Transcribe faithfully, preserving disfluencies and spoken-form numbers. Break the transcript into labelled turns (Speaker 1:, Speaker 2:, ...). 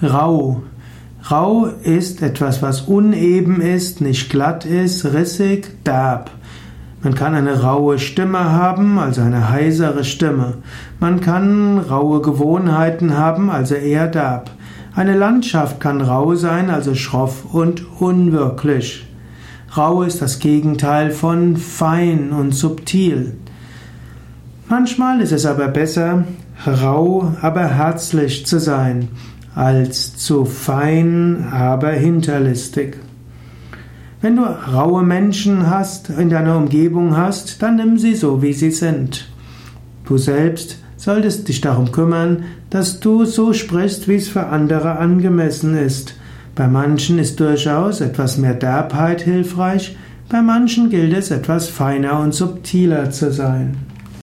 Speaker 1: Rau. Rau ist etwas, was uneben ist, nicht glatt ist, rissig, derb. Man kann eine raue Stimme haben, also eine heisere Stimme. Man kann raue Gewohnheiten haben, also eher derb. Eine Landschaft kann rau sein, also schroff und unwirklich. Rau ist das Gegenteil von fein und subtil. Manchmal ist es aber besser, rau, aber herzlich zu sein, als zu fein, aber hinterlistig. Wenn du raue Menschen hast, in deiner Umgebung hast, dann nimm sie so, wie sie sind. Du selbst solltest dich darum kümmern, dass du so sprichst, wie es für andere angemessen ist. Bei manchen ist durchaus etwas mehr Derbheit hilfreich, bei manchen gilt es, etwas feiner und subtiler zu sein.